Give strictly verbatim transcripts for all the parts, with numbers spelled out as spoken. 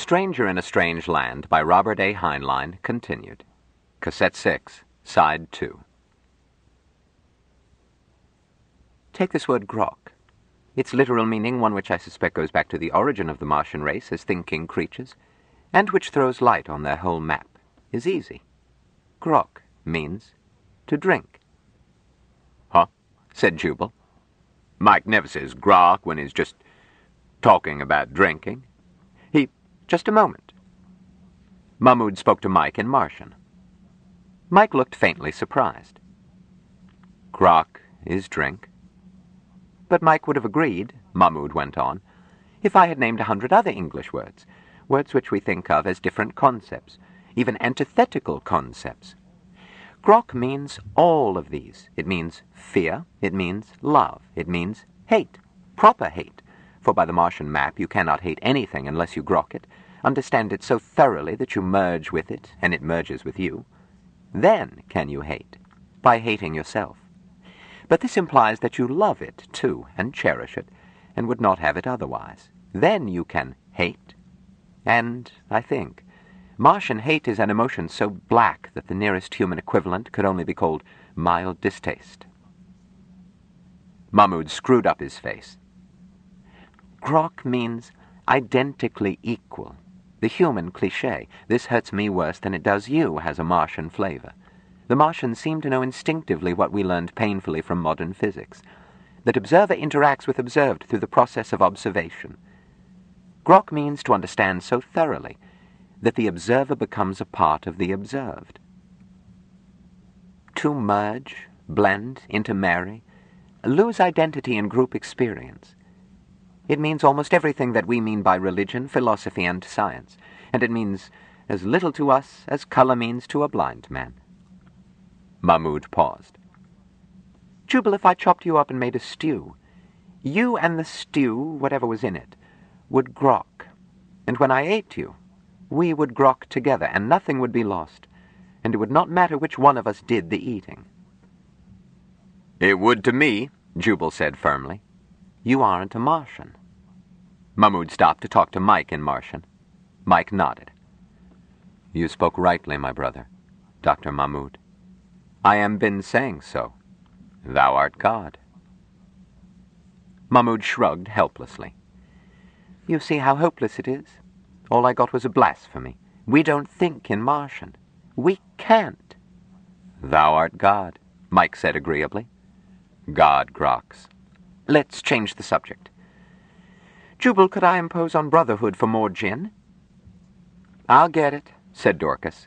Stranger in a Strange Land by Robert A. Heinlein, continued. Cassette six, Side two. Take this word grok. Its literal meaning, one which I suspect goes back to the origin of the Martian race as thinking creatures, and which throws light on their whole map, is easy. Grok means to drink. Huh? Said Jubal. Mike never says grok when he's just talking about drinking. He... Just a moment. Mahmoud spoke to Mike in Martian. Mike looked faintly surprised. Grok is drink. But Mike would have agreed, Mahmoud went on, if I had named a hundred other English words, words which we think of as different concepts, even antithetical concepts. Grok means all of these. It means fear, it means love, it means hate, proper hate, for by the Martian map you cannot hate anything unless you grok it, understand it so thoroughly that you merge with it, and it merges with you. Then can you hate, by hating yourself. But this implies that you love it, too, and cherish it, and would not have it otherwise. Then you can hate. And, I think, Martian hate is an emotion so black that the nearest human equivalent could only be called mild distaste. Mahmoud screwed up his face. Grok means identically equal. The human cliché, this hurts me worse than it does you, has a Martian flavor. The Martians seem to know instinctively what we learned painfully from modern physics, that observer interacts with observed through the process of observation. Grok means to understand so thoroughly that the observer becomes a part of the observed. To merge, blend, intermarry, lose identity in group experience. It means almost everything that we mean by religion, philosophy, and science, and it means as little to us as color means to a blind man. Mahmoud paused. Jubal, if I chopped you up and made a stew, you and the stew, whatever was in it, would grok, and when I ate you, we would grok together, and nothing would be lost, and it would not matter which one of us did the eating. It would to me, Jubal said firmly. You aren't a Martian. Mahmoud stopped to talk to Mike in Martian. Mike nodded. You spoke rightly, my brother, Doctor Mahmoud. I am been saying so. Thou art God. Mahmoud shrugged helplessly. You see how hopeless it is? All I got was a blasphemy. We don't think in Martian. We can't. Thou art God, Mike said agreeably. God groks. Let's change the subject. Jubal, could I impose on Brotherhood for more gin? I'll get it, said Dorcas.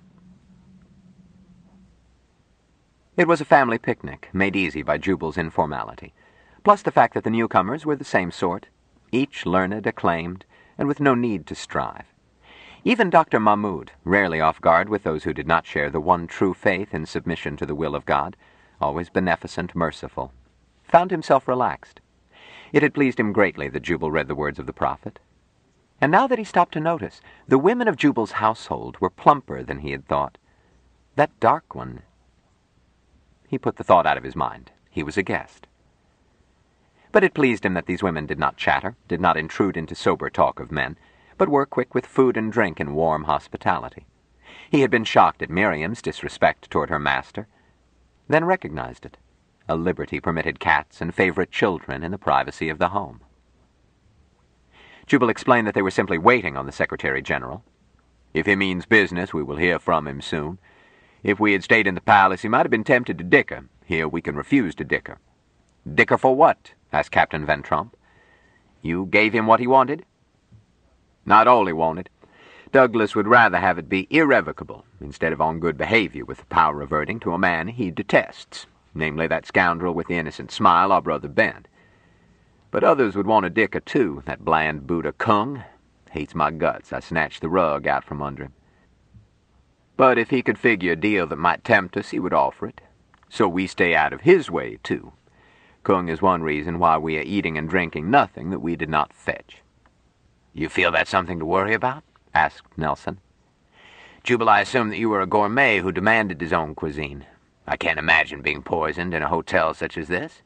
It was a family picnic, made easy by Jubal's informality, plus the fact that the newcomers were the same sort, each learned, acclaimed, and with no need to strive. Even Doctor Mahmoud, rarely off guard with those who did not share the one true faith in submission to the will of God, always beneficent, merciful, found himself relaxed. It had pleased him greatly that Jubal read the words of the prophet. And now that he stopped to notice, the women of Jubal's household were plumper than he had thought. That dark one... He put the thought out of his mind. He was a guest. But it pleased him that these women did not chatter, did not intrude into sober talk of men, but were quick with food and drink and warm hospitality. He had been shocked at Miriam's disrespect toward her master, then recognized it. A liberty permitted cats and favorite children in the privacy of the home. Jubal explained that they were simply waiting on the Secretary-General. If he means business, we will hear from him soon. If we had stayed in the palace, he might have been tempted to dicker. Here we can refuse to dicker. Dicker for what? Asked Captain Van Tromp. You gave him what he wanted? Not all he wanted. Douglas would rather have it be irrevocable, instead of on good behavior with the power reverting to a man he detests, namely that scoundrel with the innocent smile, our brother Ben. But others would want a dicker, too, that bland Buddha Kung. Hates my guts. I snatched the rug out from under him. But if he could figure a deal that might tempt us, he would offer it. So we stay out of his way, too. Kung is one reason why we are eating and drinking nothing that we did not fetch. You feel that's something to worry about? Asked Nelson. Jubal, I assume that you were a gourmet who demanded his own cuisine. I can't imagine being poisoned in a hotel such as this.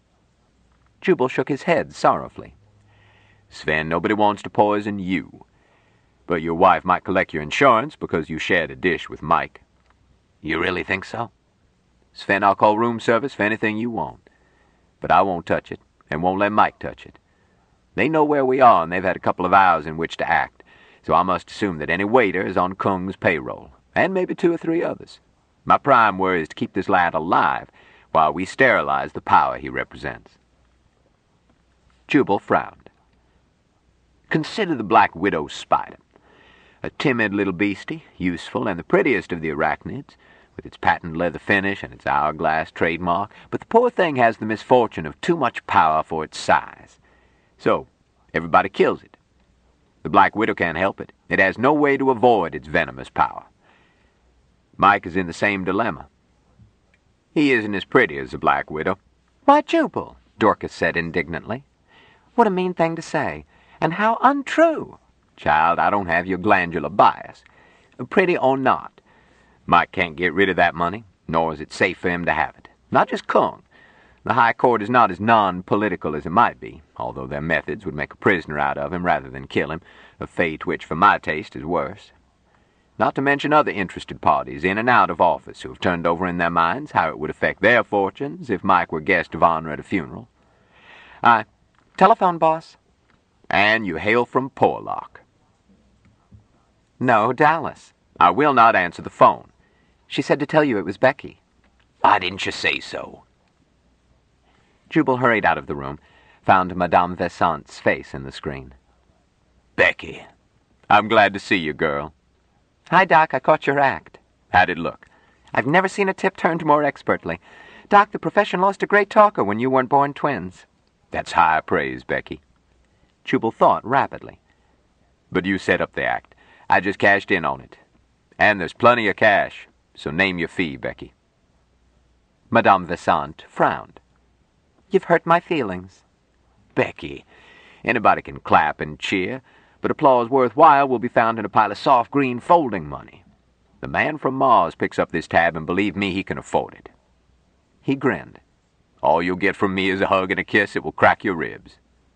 Jubal shook his head sorrowfully. Sven, nobody wants to poison you. But your wife might collect your insurance because you shared a dish with Mike. You really think so? Sven, I'll call room service for anything you want. But I won't touch it, and won't let Mike touch it. They know where we are, and they've had a couple of hours in which to act, so I must assume that any waiter is on Kung's payroll, and maybe two or three others. My prime worry is to keep this lad alive while we sterilize the power he represents. Jubal frowned. Consider the Black Widow spider. A timid little beastie, useful and the prettiest of the arachnids, with its patent leather finish and its hourglass trademark, but the poor thing has the misfortune of too much power for its size. So, everybody kills it. The Black Widow can't help it. It has no way to avoid its venomous power. Mike is in the same dilemma. He isn't as pretty as the Black Widow. Why, Jubal, Dorcas said indignantly. What a mean thing to say, and how untrue. Child, I don't have your glandular bias. Pretty or not, Mike can't get rid of that money, nor is it safe for him to have it. Not just Kung. The High Court is not as non-political as it might be, although their methods would make a prisoner out of him rather than kill him, a fate which, for my taste, is worse. Not to mention other interested parties in and out of office who have turned over in their minds how it would affect their fortunes if Mike were guest of honor at a funeral. I... Telephone, boss. And you hail from Porlock. No, Dallas. I will not answer the phone. She said to tell you it was Becky. Why didn't you say so? Jubal hurried out of the room, found Madame Vesant's face in the screen. Becky, I'm glad to see you, girl. Hi, Doc. I caught your act. How'd it look? I've never seen a tip turned more expertly. Doc, the profession lost a great talker when you weren't born twins. That's high praise, Becky. Jubal thought rapidly. But you set up the act. I just cashed in on it. And there's plenty of cash, so name your fee, Becky. Madame Vesant frowned. You've hurt my feelings. Becky, anybody can clap and cheer, but applause worthwhile will be found in a pile of soft green folding money. The man from Mars picks up this tab, and believe me, he can afford it. He grinned. All you'll get from me is a hug and a kiss. It will crack your ribs.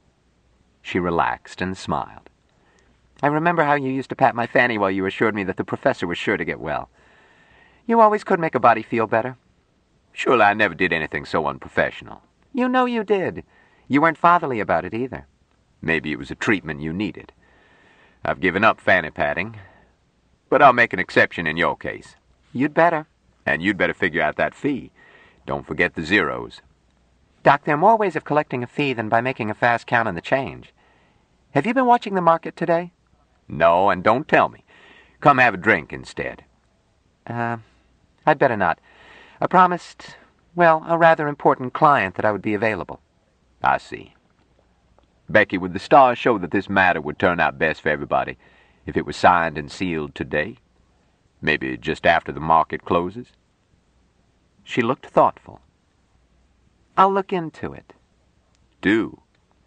She relaxed and smiled. I remember how you used to pat my fanny while you assured me that the professor was sure to get well. You always could make a body feel better. Surely I never did anything so unprofessional. You know you did. You weren't fatherly about it either. Maybe it was a treatment you needed. I've given up fanny patting, but I'll make an exception in your case. You'd better. And you'd better figure out that fee. Don't forget the zeros. Doc, there are more ways of collecting a fee than by making a fast count on the change. Have you been watching the market today? No, and don't tell me. Come have a drink instead. Uh, I'd better not. I promised, well, a rather important client that I would be available. I see. Becky, would the stars show that this matter would turn out best for everybody if it was signed and sealed today? Maybe just after the market closes? She looked thoughtful. I'll look into it. Do.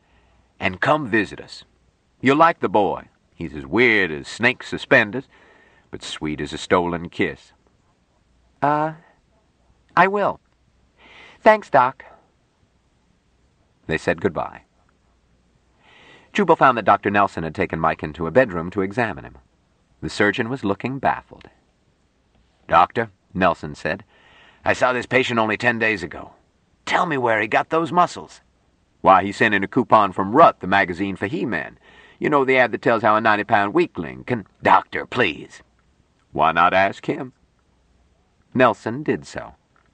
And come visit us. You'll like the boy. He's as weird as snake suspenders, but sweet as a stolen kiss. Uh, I will. Thanks, Doc. They said goodbye. Jubal found that Doctor Nelson had taken Mike into a bedroom to examine him. The surgeon was looking baffled. Doctor, Nelson said, I saw this patient only ten days ago. Tell me where he got those muscles. Why, he sent in a coupon from Rut, the magazine for He-Man. You know, the ad that tells how a ninety-pound weakling can... Doctor, please. Why not ask him? Nelson did so.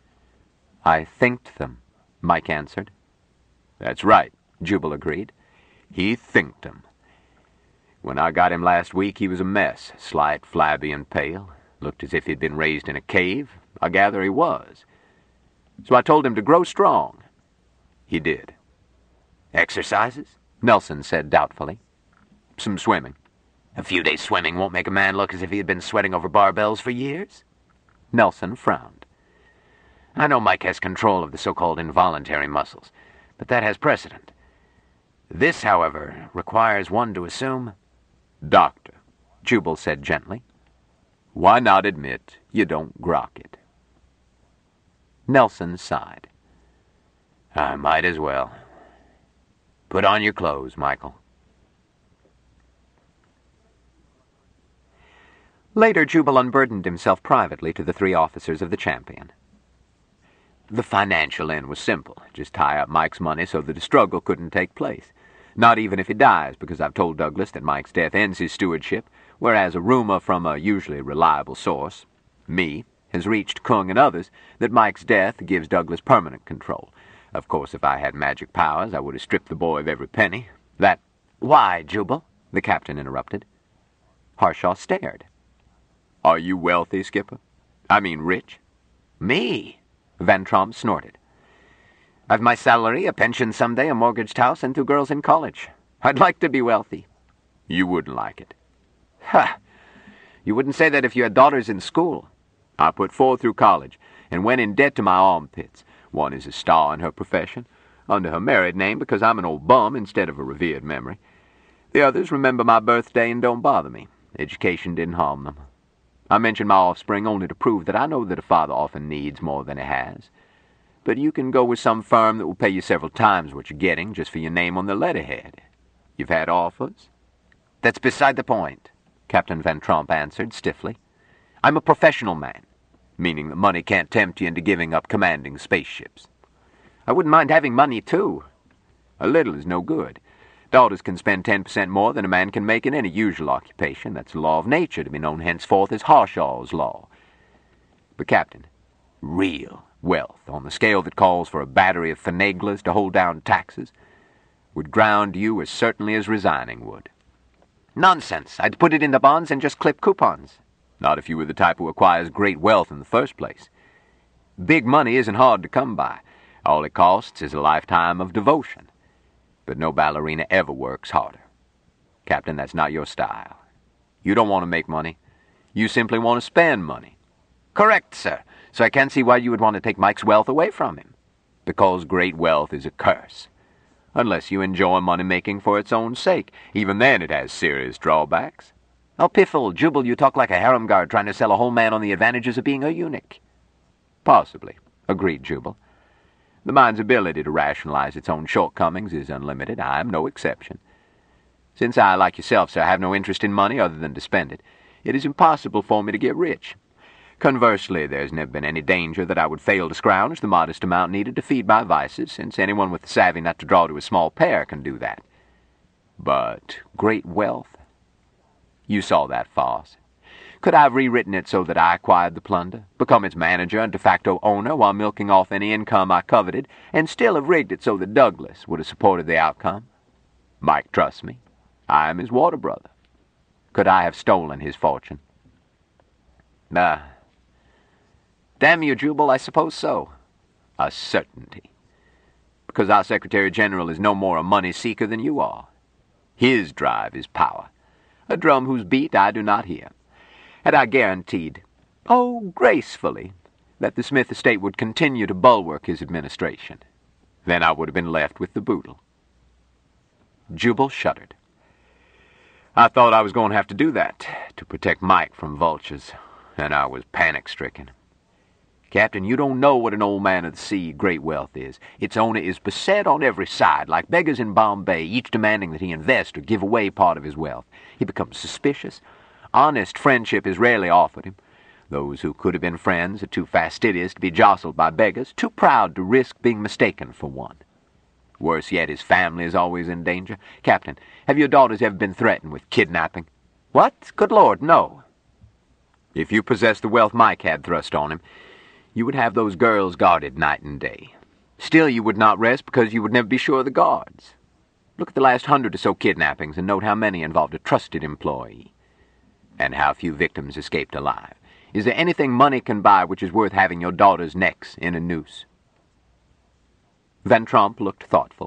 I thinked them, Mike answered. That's right, Jubal agreed. He thinked them. When I got him last week, he was a mess, slight, flabby, and pale. Looked as if he'd been raised in a cave. I gather he was. So I told him to grow strong. He did. Exercises? Nelson said doubtfully. Some swimming. A few days swimming won't make a man look as if he had been sweating over barbells for years. Nelson frowned. I know Mike has control of the so-called involuntary muscles, but that has precedent. This, however, requires one to assume... Doctor, Jubal said gently, why not admit you don't grok it? Nelson sighed. I might as well. Put on your clothes, Michael. Later, Jubal unburdened himself privately to the three officers of the Champion. The financial end was simple. Just tie up Mike's money so that a struggle couldn't take place. Not even if he dies, because I've told Douglas that Mike's death ends his stewardship, whereas a rumor from a usually reliable source, me, has reached Kung and others that Mike's death gives Douglas permanent control. Of course, if I had magic powers, I would have stripped the boy of every penny. That— Why, Jubal? The captain interrupted. Harshaw stared. Are you wealthy, Skipper? I mean rich? Me? Van Tromp snorted. I've my salary, a pension someday, a mortgaged house, and two girls in college. I'd like to be wealthy. You wouldn't like it. Ha! You wouldn't say that if you had daughters in school. I put four through college, and went in debt to my armpits. One is a star in her profession, under her married name because I'm an old bum instead of a revered memory. The others remember my birthday and don't bother me. Education didn't harm them. I mention my offspring only to prove that I know that a father often needs more than he has. But you can go with some firm that will pay you several times what you're getting just for your name on the letterhead. You've had offers? That's beside the point, Captain Van Tromp answered stiffly. I'm a professional man. Meaning that money can't tempt you into giving up commanding spaceships. I wouldn't mind having money, too. A little is no good. Daughters can spend ten percent more than a man can make in any usual occupation. That's the law of nature, to be known henceforth as Harshaw's law. But, Captain, real wealth, on the scale that calls for a battery of finaglers to hold down taxes, would ground you as certainly as resigning would. Nonsense. I'd put it in the bonds and just clip coupons. Not if you were the type who acquires great wealth in the first place. Big money isn't hard to come by. All it costs is a lifetime of devotion. But no ballerina ever works harder. Captain, that's not your style. You don't want to make money. You simply want to spend money. Correct, sir. So I can't see why you would want to take Mike's wealth away from him. Because great wealth is a curse. Unless you enjoy money-making for its own sake. Even then it has serious drawbacks. Oh, piffle, Jubal, you talk like a harem guard trying to sell a whole man on the advantages of being a eunuch. Possibly, agreed Jubal. The mind's ability to rationalize its own shortcomings is unlimited. I am no exception. Since I, like yourself, sir, have no interest in money other than to spend it, it is impossible for me to get rich. Conversely, there's never been any danger that I would fail to scrounge the modest amount needed to feed my vices, since anyone with the savvy not to draw to a small pair can do that. But great wealth? You saw that farce. Could I have rewritten it so that I acquired the plunder, become its manager and de facto owner while milking off any income I coveted, and still have rigged it so that Douglas would have supported the outcome? Mike trusts me. I am his water brother. Could I have stolen his fortune? Ah. Uh, damn you, Jubal, I suppose so. A certainty. Because our Secretary General is no more a money-seeker than you are. His drive is power. A drum whose beat I do not hear. Had I guaranteed, oh, gracefully, that the Smith estate would continue to bulwark his administration, then I would have been left with the boodle. Jubal shuddered. I thought I was going to have to do that, to protect Mike from vultures, and I was panic-stricken. Captain, you don't know what an old man of the sea great wealth is. Its owner is beset on every side, like beggars in Bombay, each demanding that he invest or give away part of his wealth. He becomes suspicious. Honest friendship is rarely offered him. Those who could have been friends are too fastidious to be jostled by beggars, too proud to risk being mistaken for one. Worse yet, his family is always in danger. Captain, have your daughters ever been threatened with kidnapping? What? Good Lord, no. If you possessed the wealth Mike had thrust on him, you would have those girls guarded night and day. Still, you would not rest because you would never be sure of the guards. Look at the last hundred or so kidnappings and note how many involved a trusted employee. And how few victims escaped alive. Is there anything money can buy which is worth having your daughters' necks in a noose? Van Tromp looked thoughtful.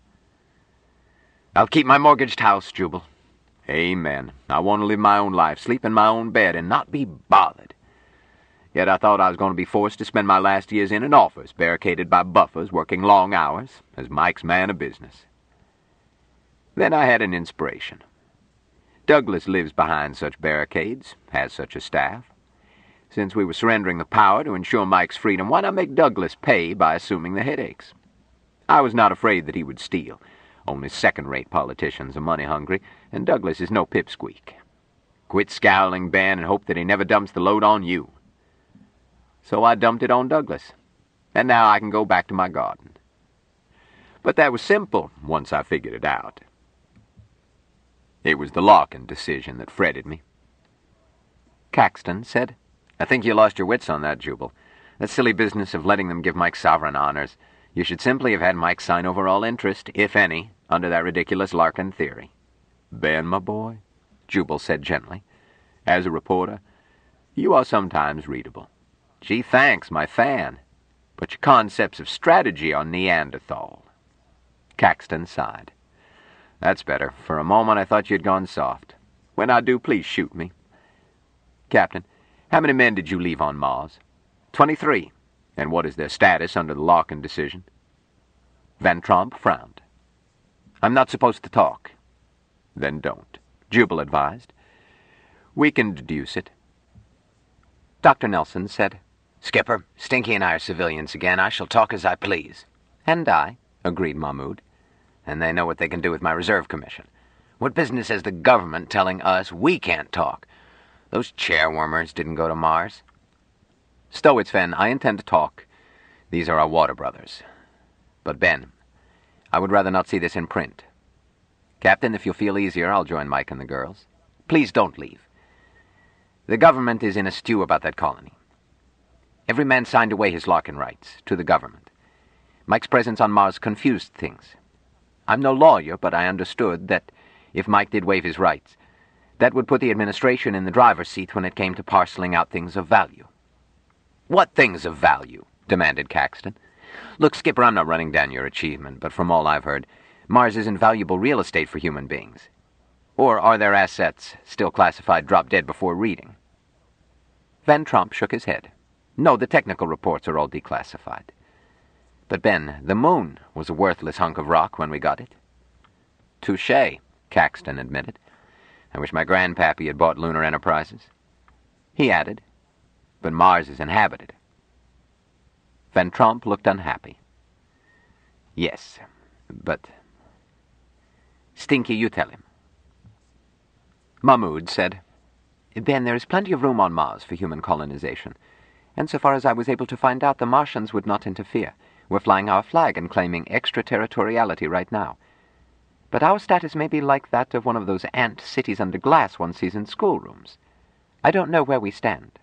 I'll keep my mortgaged house, Jubal. Amen. I want to live my own life, sleep in my own bed, and not be bothered. Yet I thought I was going to be forced to spend my last years in an office, barricaded by buffers, working long hours, as Mike's man of business. Then I had an inspiration. Douglas lives behind such barricades, has such a staff. Since we were surrendering the power to ensure Mike's freedom, why not make Douglas pay by assuming the headaches? I was not afraid that he would steal. Only second-rate politicians are money-hungry, and Douglas is no pipsqueak. Quit scowling, Ben, and hope that he never dumps the load on you. So I dumped it on Douglas, and now I can go back to my garden. But that was simple once I figured it out. It was the Larkin decision that fretted me. Caxton said, I think you lost your wits on that, Jubal. That silly business of letting them give Mike sovereign honors. You should simply have had Mike sign over all interest, if any, under that ridiculous Larkin theory. Ben, my boy, Jubal said gently, as a reporter, you are sometimes readable. Gee, thanks, my fan. But your concepts of strategy are Neanderthal. Caxton sighed. That's better. For a moment I thought you had gone soft. When I do, please shoot me. Captain, how many men did you leave on Mars? Twenty-three. And what is their status under the Larkin decision? Van Tromp frowned. I'm not supposed to talk. Then don't, Jubal advised. We can deduce it. Doctor Nelson said, Skipper, Stinky and I are civilians again. I shall talk as I please. And I, agreed Mahmoud. And they know what they can do with my reserve commission. What business has the government telling us we can't talk? Those chairwarmers didn't go to Mars. Stowitz, Fen, I intend to talk. These are our water brothers. But, Ben, I would rather not see this in print. Captain, if you'll feel easier, I'll join Mike and the girls. Please don't leave. The government is in a stew about that colony. Every man signed away his Larkin rights to the government. Mike's presence on Mars confused things. I'm no lawyer, but I understood that if Mike did waive his rights, that would put the administration in the driver's seat when it came to parceling out things of value. What things of value? Demanded Caxton. Look, Skipper, I'm not running down your achievement, but from all I've heard, Mars isn't valuable real estate for human beings. Or are their assets still classified drop dead before reading? Van Tromp shook his head. No, the technical reports are all declassified. But, Ben, the moon was a worthless hunk of rock when we got it. Touché, Caxton admitted. I wish my grandpappy had bought Lunar Enterprises. He added, but Mars is inhabited. Van Tromp looked unhappy. Yes, but... Stinky, you tell him. Mahmoud said, Ben, there is plenty of room on Mars for human colonization, and so far as I was able to find out, the Martians would not interfere. We're flying our flag and claiming extraterritoriality right now. But our status may be like that of one of those ant cities under glass one sees in schoolrooms. I don't know where we stand.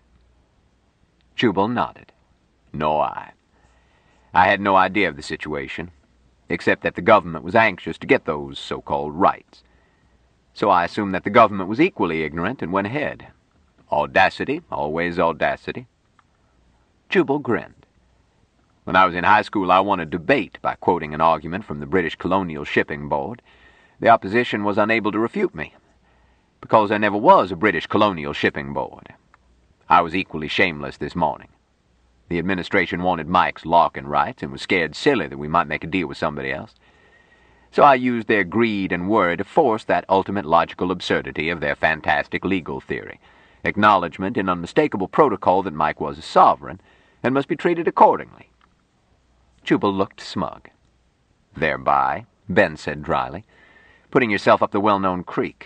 Jubal nodded. Nor I. I had no idea of the situation, except that the government was anxious to get those so-called rights. So I assumed that the government was equally ignorant and went ahead. Audacity, always audacity. Jubal grinned. When I was in high school, I won a debate by quoting an argument from the British Colonial Shipping Board. The opposition was unable to refute me, because there never was a British Colonial Shipping Board. I was equally shameless this morning. The administration wanted Mike's Larkin rights and was scared silly that we might make a deal with somebody else. So I used their greed and worry to force that ultimate logical absurdity of their fantastic legal theory, acknowledgement in unmistakable protocol that Mike was a sovereign and must be treated accordingly. Jubal looked smug. Thereby, Ben said dryly, putting yourself up the well-known creek.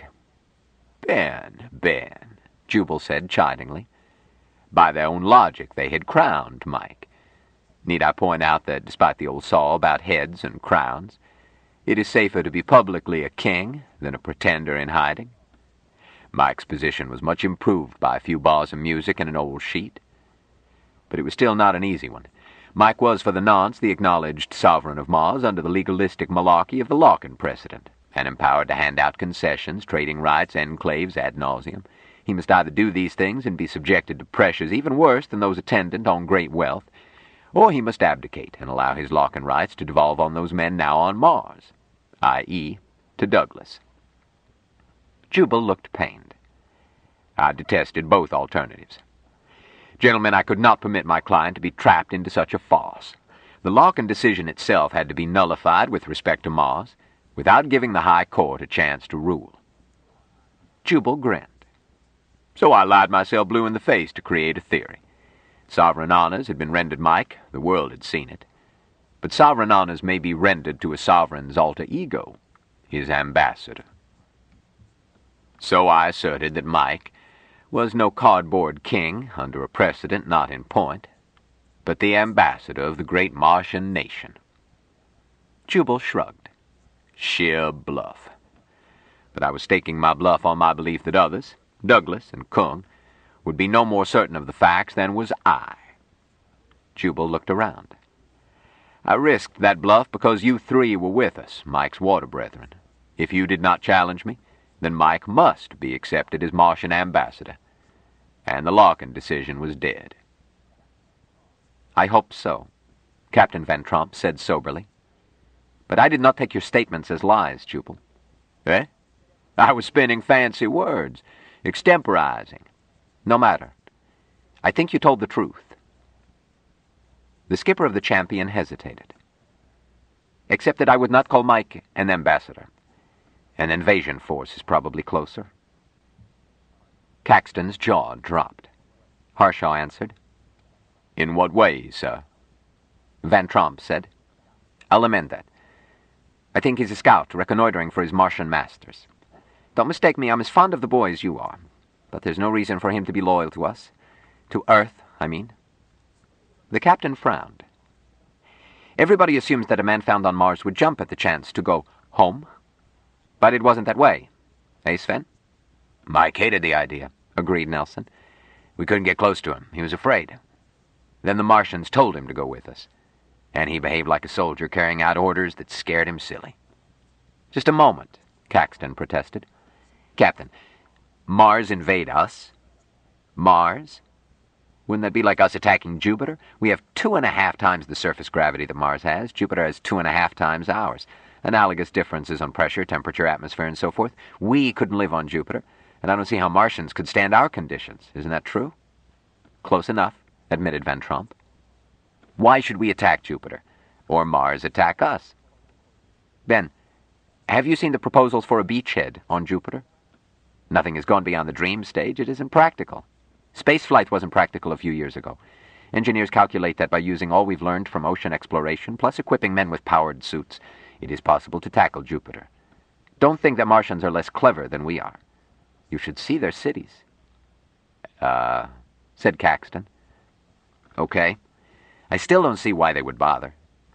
Ben, Ben, Jubal said chidingly. By their own logic, they had crowned Mike. Need I point out that despite the old saw about heads and crowns, it is safer to be publicly a king than a pretender in hiding? Mike's position was much improved by a few bars of music and an old sheet. But it was still not an easy one. Mike was for the nonce the acknowledged sovereign of Mars under the legalistic malarkey of the Larkin precedent, and empowered to hand out concessions, trading rights, enclaves ad nauseum. He must either do these things and be subjected to pressures even worse than those attendant on great wealth, or he must abdicate and allow his Larkin rights to devolve on those men now on Mars, that is, to Douglas. Jubal looked pained. I detested both alternatives. Gentlemen, I could not permit my client to be trapped into such a farce. The Larkin decision itself had to be nullified with respect to Mars, without giving the High Court a chance to rule. Jubal grinned. So I lied myself blue in the face to create a theory. Sovereign honors had been rendered Mike, the world had seen it. But sovereign honors may be rendered to a sovereign's alter ego, his ambassador. So I asserted that Mike was no cardboard king under a precedent not in point, but the ambassador of the great Martian nation. Jubal shrugged. Sheer bluff. But I was staking my bluff on my belief that others, Douglas and Kung, would be no more certain of the facts than was I. Jubal looked around. I risked that bluff because you three were with us, Mike's water brethren. If you did not challenge me, then Mike must be accepted as Martian ambassador. And the Larkin decision was dead. I hope so, Captain Van Tromp said soberly. But I did not take your statements as lies, Jubal. Eh? I was spinning fancy words, extemporizing. No matter. I think you told the truth. The skipper of the Champion hesitated. Except that I would not call Mike an ambassador. An invasion force is probably closer. Caxton's jaw dropped. Harshaw answered. In what way, sir? Van Tromp said. I'll amend that. I think he's a scout, reconnoitering for his Martian masters. Don't mistake me, I'm as fond of the boy as you are. But there's no reason for him to be loyal to us. To Earth, I mean. The captain frowned. Everybody assumes that a man found on Mars would jump at the chance to go home. But it wasn't that way. Eh, Sven? Mike hated the idea, agreed Nelson. We couldn't get close to him. He was afraid. Then the Martians told him to go with us. And he behaved like a soldier, carrying out orders that scared him silly. Just a moment, Caxton protested. Captain, Mars invade us? Mars? Wouldn't that be like us attacking Jupiter? We have two and a half times the surface gravity that Mars has. Jupiter has two and a half times ours. Analogous differences on pressure, temperature, atmosphere, and so forth. We couldn't live on Jupiter, and I don't see how Martians could stand our conditions. Isn't that true? Close enough, admitted Van Tromp. Why should we attack Jupiter? Or Mars attack us? Ben, have you seen the proposals for a beachhead on Jupiter? Nothing has gone beyond the dream stage. It isn't practical. Spaceflight wasn't practical a few years ago. Engineers calculate that by using all we've learned from ocean exploration, plus equipping men with powered suits, it is possible to tackle Jupiter. Don't think that Martians are less clever than we are. You should see their cities. Uh, said Caxton. Okay. I still don't see why they would bother.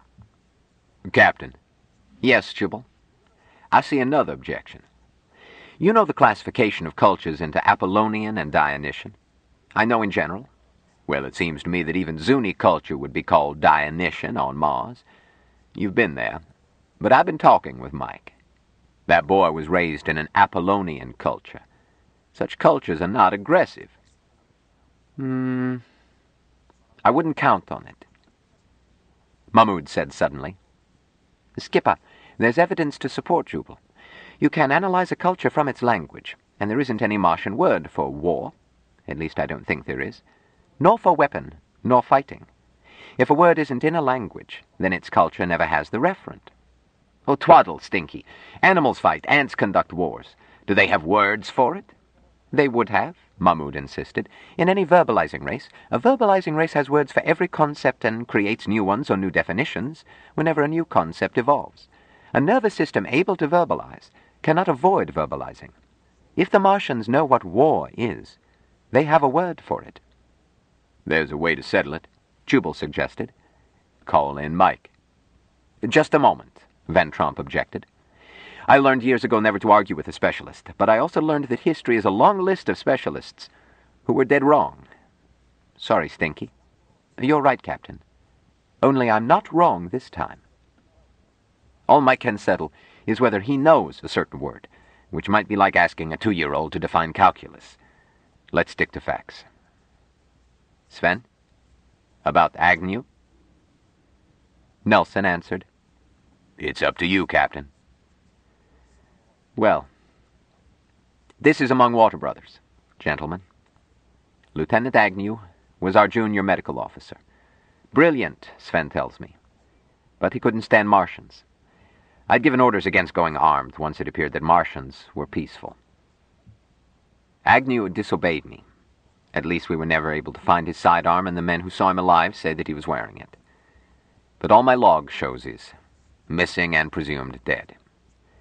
Captain. Yes, Jubal. I see another objection. You know the classification of cultures into Apollonian and Dionysian? I know in general. Well, it seems to me that even Zuni culture would be called Dionysian on Mars. You've been there. But I've been talking with Mike. That boy was raised in an Apollonian culture. Such cultures are not aggressive. Hmm... I wouldn't count on it. Mahmoud said suddenly. Skipper, there's evidence to support Jubal. You can analyze a culture from its language, and there isn't any Martian word for war. At least I don't think there is. Nor for weapon, nor fighting. If a word isn't in a language, then its culture never has the referent. Oh, twaddle, Stinky. Animals fight, ants conduct wars. Do they have words for it? They would have, Mahmoud insisted. In any verbalizing race, a verbalizing race has words for every concept and creates new ones or new definitions whenever a new concept evolves. A nervous system able to verbalize cannot avoid verbalizing. If the Martians know what war is, they have a word for it. There's a way to settle it, Jubal suggested. Call in Mike. Just a moment, Van Tromp objected. I learned years ago never to argue with a specialist, but I also learned that history is a long list of specialists who were dead wrong. Sorry, Stinky. You're right, Captain. Only I'm not wrong this time. All Mike can settle is whether he knows a certain word, which might be like asking a two-year-old to define calculus. Let's stick to facts. Sven? About Agnew? Nelson answered. It's up to you, Captain. Well, this is among Water Brothers, gentlemen. Lieutenant Agnew was our junior medical officer. Brilliant, Sven tells me. But he couldn't stand Martians. I'd given orders against going armed once it appeared that Martians were peaceful. Agnew disobeyed me. At least we were never able to find his sidearm, and the men who saw him alive say that he was wearing it. But all my log shows is missing and presumed dead.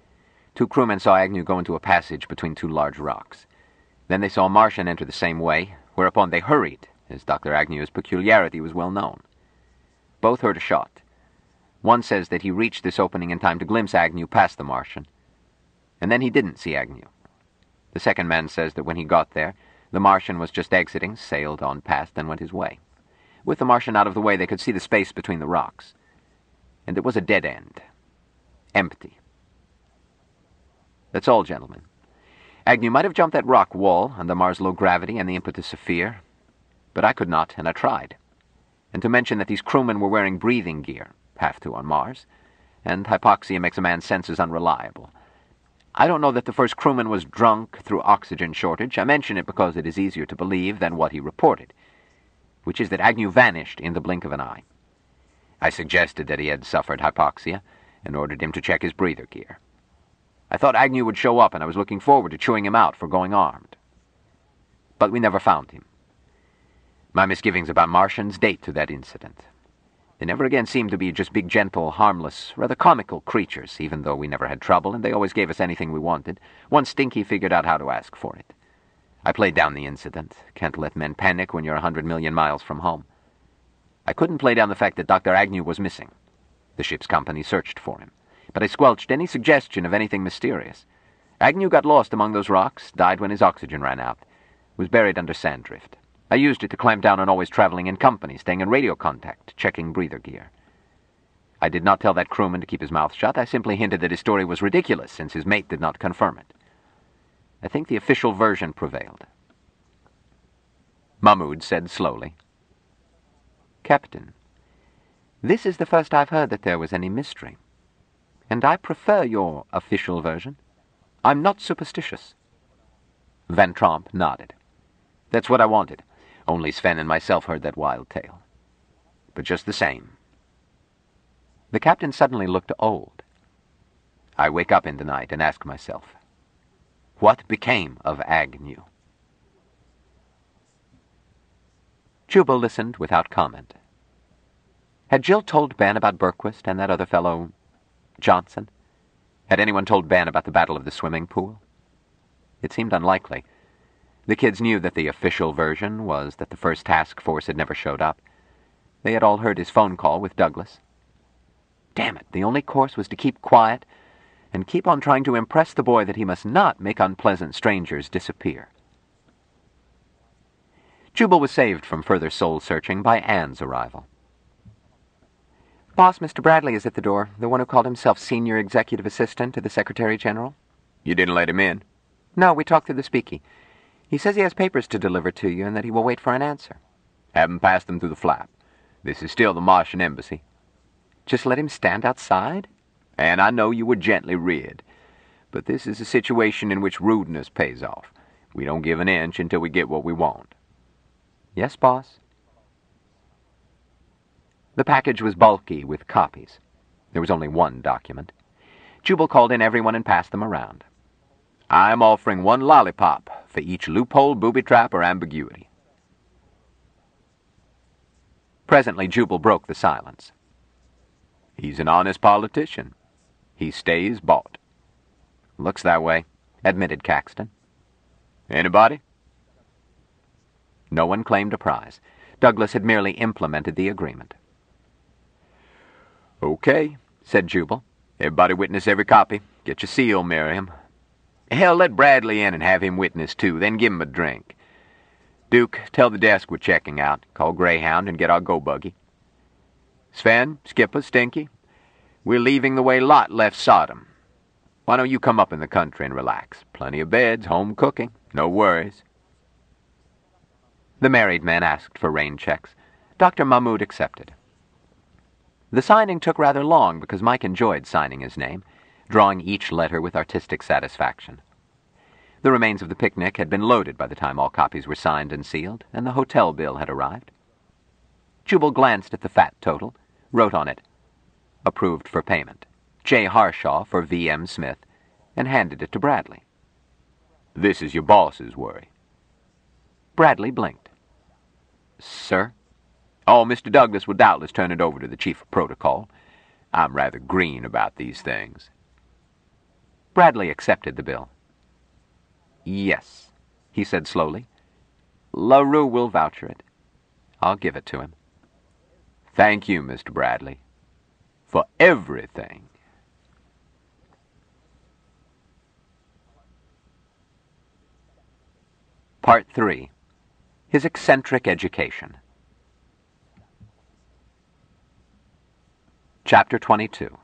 Two crewmen saw Agnew go into a passage between two large rocks. Then they saw a Martian enter the same way, whereupon they hurried, as Doctor Agnew's peculiarity was well known. Both heard a shot. One says that he reached this opening in time to glimpse Agnew past the Martian, and then he didn't see Agnew. The second man says that when he got there, the Martian was just exiting, sailed on past, and went his way. With the Martian out of the way, they could see the space between the rocks. And it was a dead end. Empty. That's all, gentlemen. Agnew might have jumped that rock wall under Mars' low gravity and the impetus of fear, but I could not, and I tried. And to mention that these crewmen were wearing breathing gear, have to on Mars, and hypoxia makes a man's senses unreliable. I don't know that the first crewman was drunk through oxygen shortage. I mention it because it is easier to believe than what he reported, which is that Agnew vanished in the blink of an eye. I suggested that he had suffered hypoxia and ordered him to check his breather gear. I thought Agnew would show up, and I was looking forward to chewing him out for going armed. But we never found him. My misgivings about Martians date to that incident. They never again seemed to be just big, gentle, harmless, rather comical creatures, even though we never had trouble, and they always gave us anything we wanted. Once Stinky figured out how to ask for it. I played down the incident. Can't let men panic when you're a hundred million miles from home. I couldn't play down the fact that Doctor Agnew was missing. The ship's company searched for him, but I squelched any suggestion of anything mysterious. Agnew got lost among those rocks, died when his oxygen ran out, was buried under sand drift. I used it to clamp down on always traveling in company, staying in radio contact, checking breather gear. I did not tell that crewman to keep his mouth shut. I simply hinted that his story was ridiculous, since his mate did not confirm it. I think the official version prevailed. Mahmoud said slowly, "Captain, this is the first I've heard that there was any mystery, and I prefer your official version. I'm not superstitious." Van Tromp nodded. "That's what I wanted. Only Sven and myself heard that wild tale. But just the same." The captain suddenly looked old. I wake up in the night and ask myself, what became of Agnew? Jubal listened without comment. Had Jill told Ben about Berquist and that other fellow, Johnson? Had anyone told Ben about the Battle of the Swimming Pool? It seemed unlikely. The kids knew that the official version was that the first task force had never showed up. They had all heard his phone call with Douglas. Damn it, the only course was to keep quiet and keep on trying to impress the boy that he must not make unpleasant strangers disappear. Jubal was saved from further soul-searching by Anne's arrival. "Boss, Mister Bradley is at the door, the one who called himself Senior Executive Assistant to the Secretary General." "You didn't let him in?" "No, we talked through the speakie. He says he has papers to deliver to you and that he will wait for an answer." "Haven't passed them through the flap. This is still the Martian embassy." "Just let him stand outside?" "And I know you were gently reared, but this is a situation in which rudeness pays off. We don't give an inch until we get what we want." "Yes, boss." The package was bulky with copies. There was only one document. Jubal called in everyone and passed them around. "I am offering one lollipop for each loophole, booby-trap, or ambiguity." Presently, Jubal broke the silence. "He's an honest politician. He stays bought." "Looks that way," admitted Caxton. "Anybody?" No one claimed a prize. Douglas had merely implemented the agreement. "Okay," said Jubal. "Everybody witness every copy. Get your seal, Miriam. Hell, let Bradley in and have him witness, too, then give him a drink. Duke, tell the desk we're checking out. Call Greyhound and get our go-buggy. Sven, Skipper, Stinky, we're leaving the way Lot left Sodom. Why don't you come up in the country and relax? Plenty of beds, home cooking, no worries." The married men asked for rain checks. Doctor Mahmoud accepted. The signing took rather long because Mike enjoyed signing his name, drawing each letter with artistic satisfaction. The remains of the picnic had been loaded by the time all copies were signed and sealed, and the hotel bill had arrived. Jubal glanced at the fat total, wrote on it, "Approved for payment, J. Harshaw for V M Smith," and handed it to Bradley. "This is your boss's worry." Bradley blinked. "Sir?" "Oh, Mister Douglas will doubtless turn it over to the chief of protocol. I'm rather green about these things." Bradley accepted the bill. "Yes," he said slowly. "LaRue will voucher it. I'll give it to him." "Thank you, Mister Bradley, for everything." Part three. His eccentric education. Chapter twenty-two.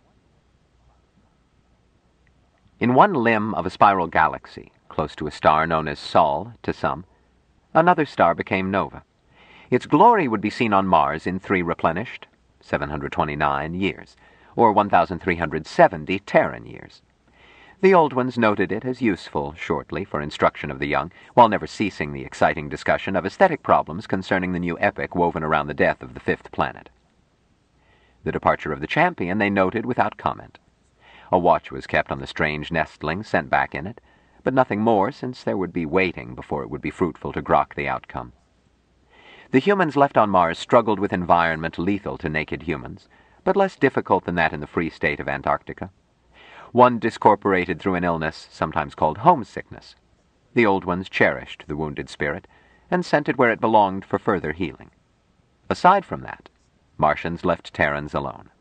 In one limb of a spiral galaxy, close to a star known as Sol to some, another star became nova. Its glory would be seen on Mars in three replenished, seven hundred twenty-nine years, or one thousand three hundred seventy Terran years. The old ones noted it as useful shortly for instruction of the young, while never ceasing the exciting discussion of aesthetic problems concerning the new epic woven around the death of the fifth planet. The departure of the champion they noted without comment. A watch was kept on the strange nestlings sent back in it, but nothing more, since there would be waiting before it would be fruitful to grok the outcome. The humans left on Mars struggled with environment lethal to naked humans, but less difficult than that in the free state of Antarctica. One discorporated through an illness sometimes called homesickness. The old ones cherished the wounded spirit and sent it where it belonged for further healing. Aside from that, Martians left Terrans alone.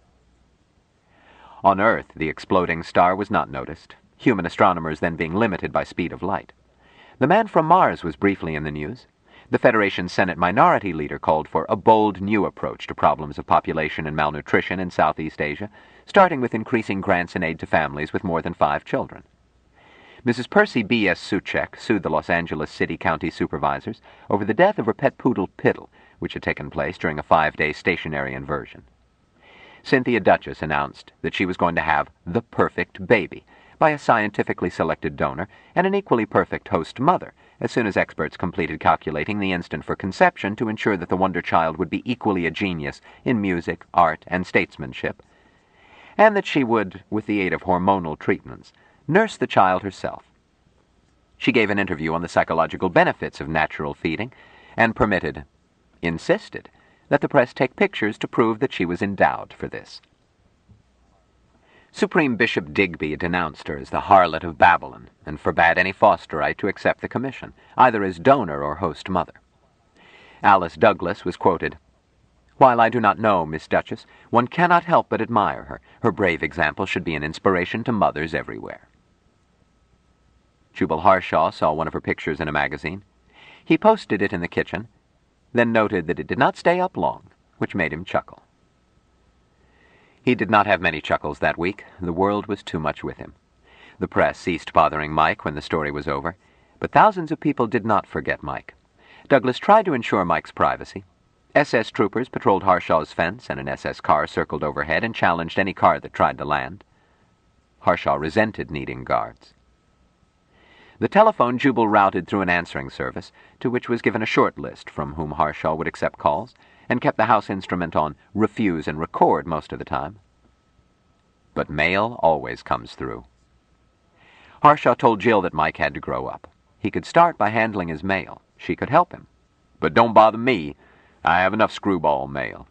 On Earth, the exploding star was not noticed, human astronomers then being limited by speed of light. The man from Mars was briefly in the news. The Federation Senate Minority Leader called for a bold new approach to problems of population and malnutrition in Southeast Asia, starting with increasing grants and aid to families with more than five children. Missus Percy B S. Suchek sued the Los Angeles City County Supervisors over the death of her pet poodle Piddle, which had taken place during a five-day stationary inversion. Cynthia Duchess announced that she was going to have the perfect baby by a scientifically selected donor and an equally perfect host mother, as soon as experts completed calculating the instant for conception to ensure that the wonder child would be equally a genius in music, art, and statesmanship, and that she would, with the aid of hormonal treatments, nurse the child herself. She gave an interview on the psychological benefits of natural feeding and permitted, insisted, that the press take pictures to prove that she was endowed for this. Supreme Bishop Digby denounced her as the harlot of Babylon and forbade any fosterite to accept the commission, either as donor or host mother. Alice Douglas was quoted, "While I do not know Miss Duchess, one cannot help but admire her. Her brave example should be an inspiration to mothers everywhere." Jubal Harshaw saw one of her pictures in a magazine. He posted it in the kitchen, then noted that it did not stay up long, which made him chuckle. He did not have many chuckles that week. The world was too much with him. The press ceased bothering Mike when the story was over, but thousands of people did not forget Mike. Douglas tried to ensure Mike's privacy. S S troopers patrolled Harshaw's fence, and an S S car circled overhead and challenged any car that tried to land. Harshaw resented needing guards. The telephone Jubal routed through an answering service, to which was given a short list from whom Harshaw would accept calls, and kept the house instrument on refuse and record most of the time. But mail always comes through. Harshaw told Jill that Mike had to grow up. He could start by handling his mail. She could help him. "But don't bother me. I have enough screwball mail."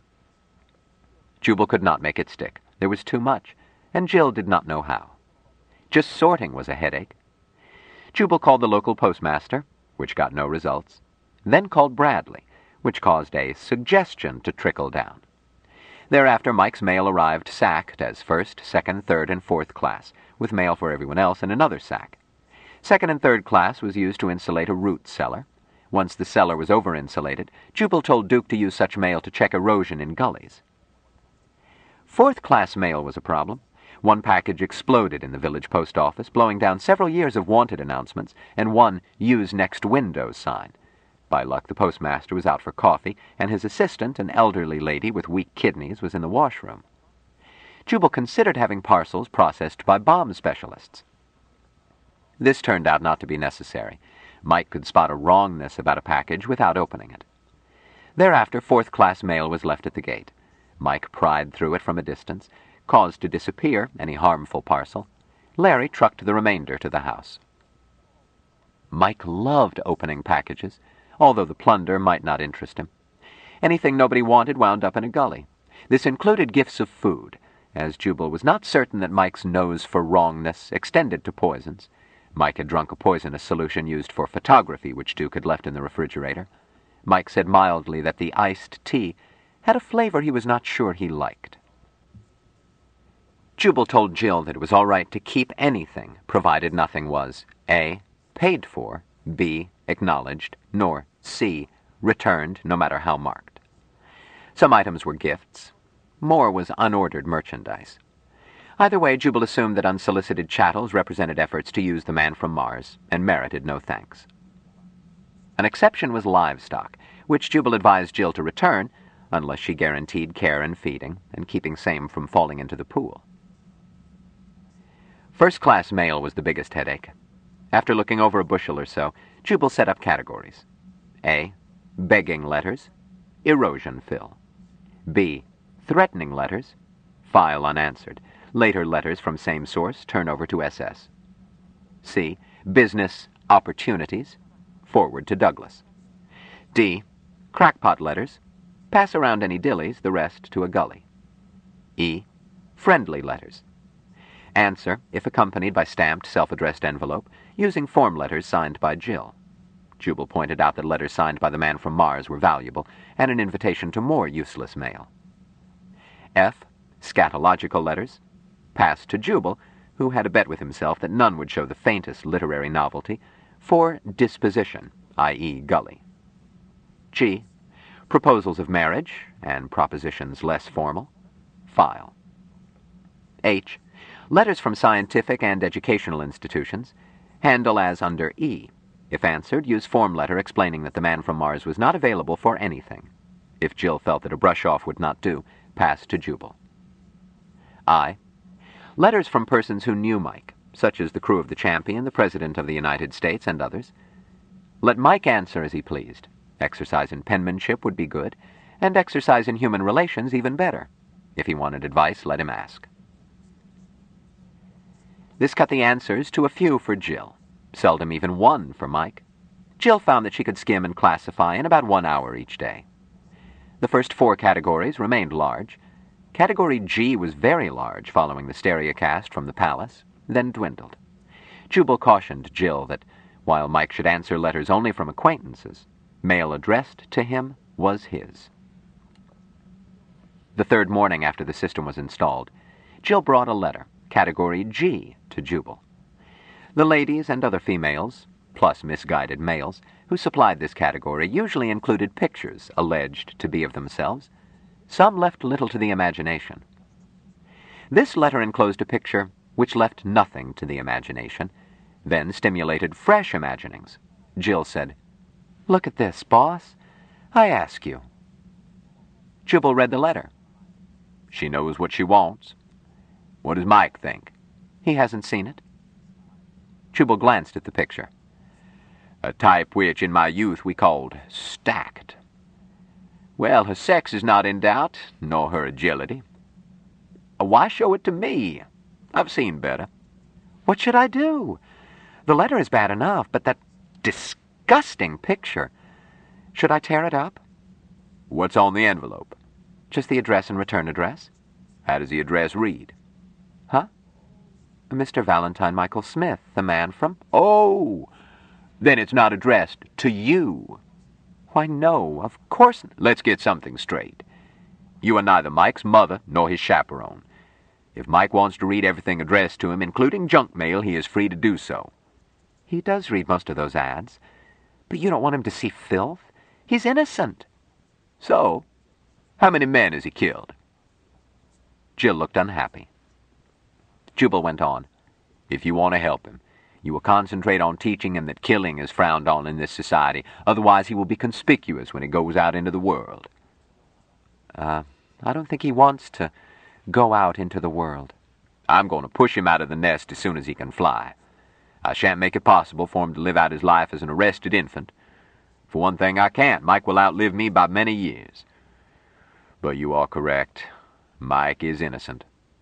Jubal could not make it stick. There was too much, and Jill did not know how. Just sorting was a headache. Jubal called the local postmaster, which got no results, then called Bradley, which caused a suggestion to trickle down. Thereafter, Mike's mail arrived sacked as first, second, third, and fourth class, with mail for everyone else in another sack. Second and third class was used to insulate a root cellar. Once the cellar was over-insulated, Jubal told Duke to use such mail to check erosion in gullies. Fourth-class mail was a problem. One package exploded in the village post office, blowing down several years of wanted announcements and one "Use Next Window" sign. By luck, the postmaster was out for coffee, and his assistant, an elderly lady with weak kidneys, was in the washroom. Jubal considered having parcels processed by bomb specialists. This turned out not to be necessary. Mike could spot a wrongness about a package without opening it. Thereafter, fourth-class mail was left at the gate. Mike pried through it from a distance, caused to disappear any harmful parcel. Larry trucked the remainder to the house. Mike loved opening packages, although the plunder might not interest him. Anything nobody wanted wound up in a gully. This included gifts of food, as Jubal was not certain that Mike's nose for wrongness extended to poisons. Mike had drunk a poisonous solution used for photography, which Duke had left in the refrigerator. Mike said mildly that the iced tea had a flavor he was not sure he liked. Jubal told Jill that it was all right to keep anything, provided nothing was A. paid for, B. acknowledged, nor C. returned, no matter how marked. Some items were gifts. More was unordered merchandise. Either way, Jubal assumed that unsolicited chattels represented efforts to use the man from Mars and merited no thanks. An exception was livestock, which Jubal advised Jill to return unless she guaranteed care and feeding and keeping same from falling into the pool. First-class mail was the biggest headache. After looking over a bushel or so, Jubal set up categories. A. Begging letters, erosion fill. B. Threatening letters, file unanswered. Later letters from same source turn over to S S. C. Business opportunities, forward to Douglas. D. Crackpot letters, pass around any dillies, the rest to a gully. E. Friendly letters. Answer, if accompanied by stamped, self-addressed envelope, using form letters signed by Jill. Jubal pointed out that letters signed by the man from Mars were valuable, and an invitation to more useless mail. F. Scatological letters, passed to Jubal, who had a bet with himself that none would show the faintest literary novelty, for disposition, that is gully. G. Proposals of marriage, and propositions less formal, file. H. Letters from scientific and educational institutions, handle as under E. If answered, use form letter explaining that the man from Mars was not available for anything. If Jill felt that a brush-off would not do, pass to Jubal. I. Letters from persons who knew Mike, such as the crew of the Champion, the President of the United States, and others. Let Mike answer as he pleased. Exercise in penmanship would be good, and exercise in human relations even better. If he wanted advice, let him ask. This cut the answers to a few for Jill, seldom even one for Mike. Jill found that she could skim and classify in about one hour each day. The first four categories remained large. Category G was very large following the stereocast from the palace, then dwindled. Jubal cautioned Jill that while Mike should answer letters only from acquaintances, mail addressed to him was his. The third morning after the system was installed, Jill brought a letter, Category G, to Jubal. The ladies and other females, plus misguided males, who supplied this category usually included pictures alleged to be of themselves. Some left little to the imagination. This letter enclosed a picture which left nothing to the imagination, then stimulated fresh imaginings. Jill said, "Look at this, boss. I ask you." Jubal read the letter. She knows what she wants. What does Mike think? He hasn't seen it. Jubal glanced at the picture. A type which in my youth we called stacked. Well, her sex is not in doubt, nor her agility. Why show it to me? I've seen better. What should I do? The letter is bad enough, but that disgusting picture. Should I tear it up? What's on the envelope? Just the address and return address. How does the address read? Huh? Mister Valentine Michael Smith, the man from... Oh! Then it's not addressed to you. Why, no, of course not. Let's get something straight. You are neither Mike's mother nor his chaperone. If Mike wants to read everything addressed to him, including junk mail, he is free to do so. He does read most of those ads. But you don't want him to see filth. He's innocent. So, how many men has he killed? Jill looked unhappy. Jubal went on. If you want to help him, you will concentrate on teaching him that killing is frowned on in this society. Otherwise, he will be conspicuous when he goes out into the world. Uh, I don't think he wants to go out into the world. I'm going to push him out of the nest as soon as he can fly. I shan't make it possible for him to live out his life as an arrested infant. For one thing, I can't. Mike will outlive me by many years. But you are correct. Mike is innocent.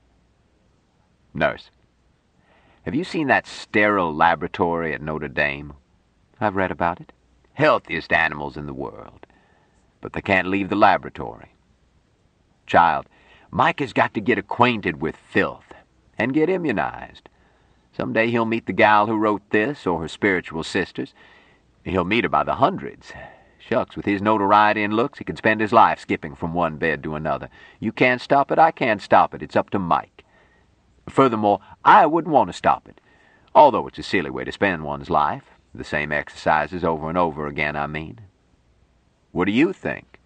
Nurse, have you seen that sterile laboratory at Notre Dame? I've read about it. Healthiest animals in the world. But they can't leave the laboratory. Child, Mike has got to get acquainted with filth and get immunized. Someday he'll meet the gal who wrote this, or her spiritual sisters. He'll meet her by the hundreds. Shucks, with his notoriety and looks, he could spend his life skipping from one bed to another. You can't stop it, I can't stop it. It's up to Mike. Furthermore, I wouldn't want to stop it, although it's a silly way to spend one's life. The same exercises over and over again, I mean. What do you think?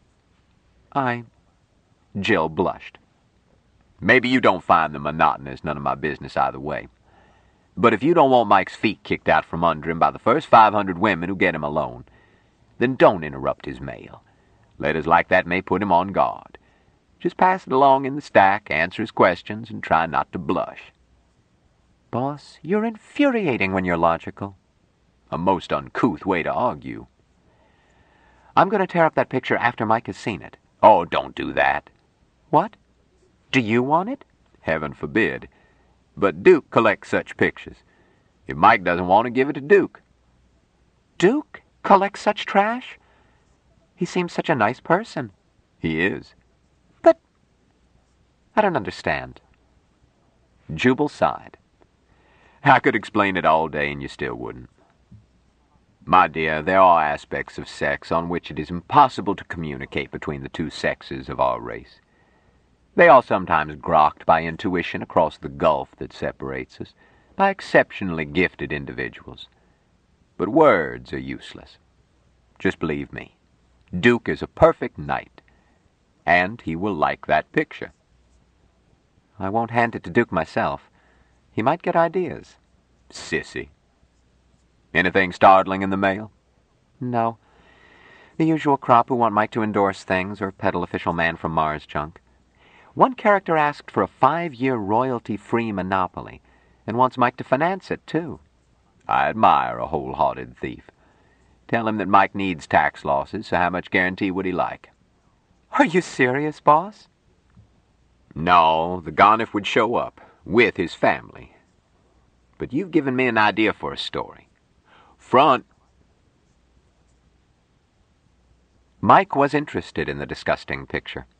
I... Jill blushed. Maybe you don't find them monotonous, none of my business either way. But if you don't want Mike's feet kicked out from under him by the first five hundred women who get him alone, then don't interrupt his mail. Letters like that may put him on guard. Just pass it along in the stack, answer his questions, and try not to blush. Boss, you're infuriating when you're logical. A most uncouth way to argue. I'm going to tear up that picture after Mike has seen it. Oh, don't do that. What? Do you want it? Heaven forbid. But Duke collects such pictures. If Mike doesn't want to, give it to Duke. Duke collects such trash? He seems such a nice person. He is. But I don't understand. Jubal sighed. I could explain it all day and you still wouldn't. My dear, there are aspects of sex on which it is impossible to communicate between the two sexes of our race. They are sometimes grokked by intuition across the gulf that separates us, by exceptionally gifted individuals. But words are useless. Just believe me, Duke is a perfect knight, and he will like that picture. I won't hand it to Duke myself. He might get ideas. Sissy. Anything startling in the mail? No. The usual crop who want Mike to endorse things or peddle official man from Mars junk. One character asked for a five-year royalty-free monopoly and wants Mike to finance it, too. I admire a wholehearted thief. Tell him that Mike needs tax losses, so how much guarantee would he like? Are you serious, boss? No, the Garniff would show up, with his family. But you've given me an idea for a story. Front. Mike was interested in the disgusting picture.